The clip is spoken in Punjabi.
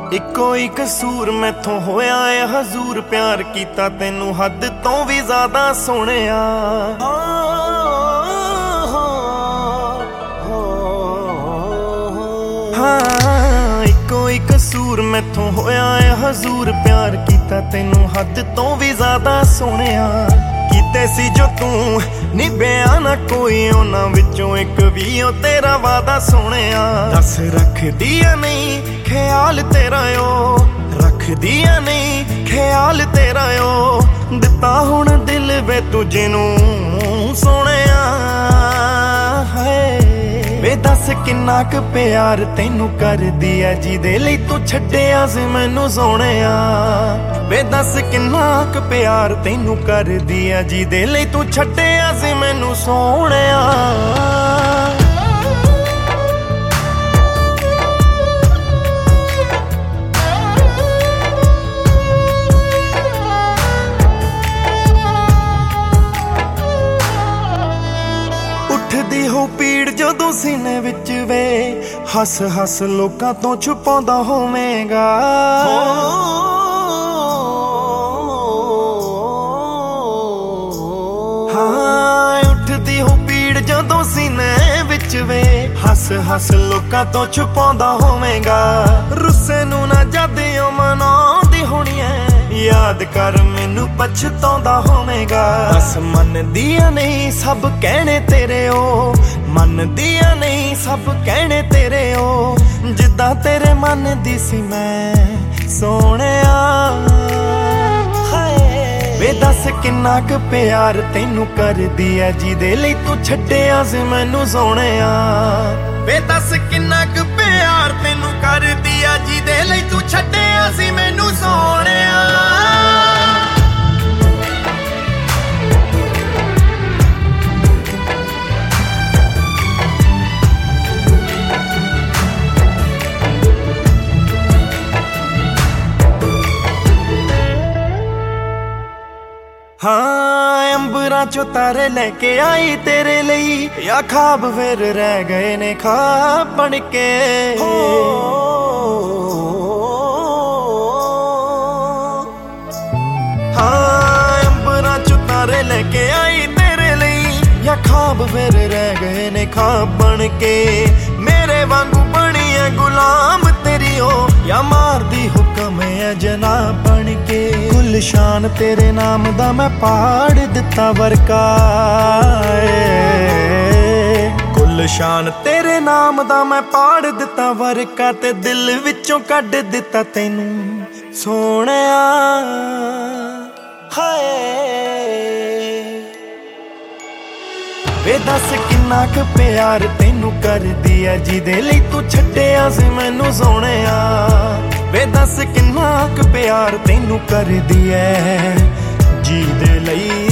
ਇੱਕੋ ਹੀ ਕਸੂਰ ਮੈਥੋਂ ਹੋਇਆ ਏ ਹਜ਼ੂਰ, ਪਿਆਰ ਕੀਤਾ ਤੈਨੂੰ ਹੱਦ ਤੋਂ ਵੀ ਜ਼ਿਆਦਾ ਸੋਹਣਿਆ। ਹਾਂ ਇੱਕੋ ਹੀ ਕਸੂਰ ਮੈਥੋਂ ਹੋਇਆ ਏ ਹਜ਼ੂਰ, ਪਿਆਰ ਕੀਤਾ ਤੈਨੂੰ ਹੱਦ ਤੋਂ ਵੀ ਜ਼ਿਆਦਾ ਸੋਹਣਿਆ। ਕੀਤੇ ਸੀ ਜੋ ਤੂੰ ਨਿਭਿਆ ਨਾ ਕੋਈ, ਉਹਨਾਂ ਵਿੱਚੋਂ ਇੱਕ ਵੀ ਉਹ ਤੇਰਾ ਵਾਦਾ ਸੋਹਣਿਆ। ਦੱਸ ਰੱਖਦੀ ਆ ਨਹੀਂ ਖਿਆਲ ਤੇਰਾ ਓ, ਰੱਖਦੀ ਆ ਨਹੀਂ ਖਿਆਲ ਤੇਰਾ ਓ, ਦਿੱਤਾ ਹੁਣ ਦਿਲ ਵੇ ਤੁਝੇ ਨੂੰ ਸੋਹਣਿਆ। ਵੇ ਦੱਸ ਕਿੰਨਾ ਕੁ ਪਿਆਰ ਤੈਨੂੰ ਕਰਦੀ ਐ, ਜਿਹਦੇ ਲਈ ਤੂੰ ਛੱਡਿਆ ਸੀ ਮੈਨੂੰ ਸੋਹਣਿਆ। ਵੇ ਦੱਸ ਕਿੰਨਾ ਕੁ ਪਿਆਰ ਤੈਨੂੰ ਕਰਦੀ ਐ, ਜਿਹਦੇ ਲਈ ਤੂੰ ਛੱਡਿਆ ਸੀ ਮੈਨੂੰ ਸੋਹਣਿਆ। ਉੱਠਦੀ ਹੋ ਪੀੜ ਜਦੋਂ ਸੀਨੇ ਵਿੱਚ ਵੇ, ਹੱਸ ਹੱਸ ਲੋਕਾਂ ਤੋਂ ਛੁਪਾਉਂਦਾ ਹੋਵੇਂਗਾ। ਹਾਂ ਉੱਠਦੀ ਹੋ ਪੀੜ ਜਦੋਂ ਸੀਨੇ ਵਿੱਚ ਵੇ, ਹੱਸ ਹੱਸ ਲੋਕਾਂ ਤੋਂ ਛੁਪਾਉਂਦਾ ਹੋਵੇਂਗਾ। ਰੁੱਸੇ ਨੂੰ ਨਾ ਜਦ ਓ ਮਨਾਉਂਦੀ ਹੋਣੀ ਐ, ਯਾਦ ਕਰ ਮੈਨੂੰ ਪਛਤਾਉਂਦਾ ਹੋਵੇਂਗਾ। ਬਸ ਮੰਨਦੀਆਂ ਨਹੀਂ ਸਭ ਕਹਿਣੇ ਤੇਰੇ ਓ, ਮੰਨਦੀਆਂ ਨਹੀਂ ਸਭ ਕਹਿਣੇ ਤੇਰੇ ਓ, ਜਿੱਦਾਂ ਤੇਰੇ ਮਨ ਦੀ ਸੀ ਮੈਂ ਸੋਹਣਿਆ। ਵੇ ਦੱਸ ਕਿੰਨਾ ਕੁ ਪਿਆਰ ਤੈਨੂੰ ਕਰਦੀ ਐ, ਜਿਹਦੇ ਲਈ ਤੂੰ ਛੱਡਿਆ ਸੀ ਮੈਨੂੰ ਸੋਹਣਿਆ। ਵੇ ਦੱਸ ਕਿੰਨਾ ਕੁ ਪਿਆਰ ਤੈਨੂੰ ਕਰਦੀ ਐ, ਜਿਹਦੇ ਲਈ ਤੂੰ ਛੱਡਿਆ ਸੀ ਮੈਨੂੰ ਸੋਹਣਿਆ। ਹਾਂ ਅੰਬਰਾਂ ਚੋਂ ਤਾਰੇ ਲੈ ਕੇ ਆਈ ਤੇਰੇ ਲਈ, ਯਾ ਖਾਬ ਫਿਰ ਰਹਿ ਗਏ ਨੇ ਖਾਬ ਬਣ ਕੇ। ਹਾਂ ਅੰਬਰਾਂ ਚੋਂ ਤਾਰੇ ਲੈ ਕੇ ਆਈ ਤੇਰੇ ਲਈ, ਯਾ ਖਾਬ ਫਿਰ ਰਹਿ ਗਏ ਨੇ ਖਾਬ ਬਣ ਕੇ। ਮੇਰੇ ਵਾਂਗੂ ਬਣੀ ਐ ਗੁਲਾਮ ਤੇਰੀ ਓ, ਯਾ ਮਾਰਦੀ ਹੁਕਮ ਐ ਜਨਾਬ ਬਣ ਕੇ। ਗੁਲਸ਼ਾਨ ਤੇਰੇ ਨਾਮ ਦਾ ਮੈਂ ਪਾੜ ਦਿੱਤਾ ਵਰਕਾ, ਗੁਲਸ਼ਾਨ ਤੇਰੇ ਨਾਮ ਦਾ ਮੈਂ ਪਾੜ ਦਿੱਤਾ ਵਰਕਾ, ਤੇ ਦਿਲ ਵਿੱਚੋਂ ਕੱਢ ਦਿੱਤਾ ਤੈਨੂੰ ਸੋਹਣਿਆ। ਵੇ ਦੱਸ ਕਿੰਨਾ ਕੁ ਪਿਆਰ ਤੈਨੂੰ ਕਰਦੀ ਐ, ਜਿਹਦੇ ਲਈ ਤੂੰ ਛੱਡਿਆ ਸੀ ਮੈਨੂੰ ਸੋਹਣਿਆ। ਵੇ ਦੱਸ ਕਿੰਨਾ ਕੁ ਪਿਆਰ ਤੈਨੂੰ ਕਰਦੀ ਐ, ਜਿਹਦੇ ਲਈ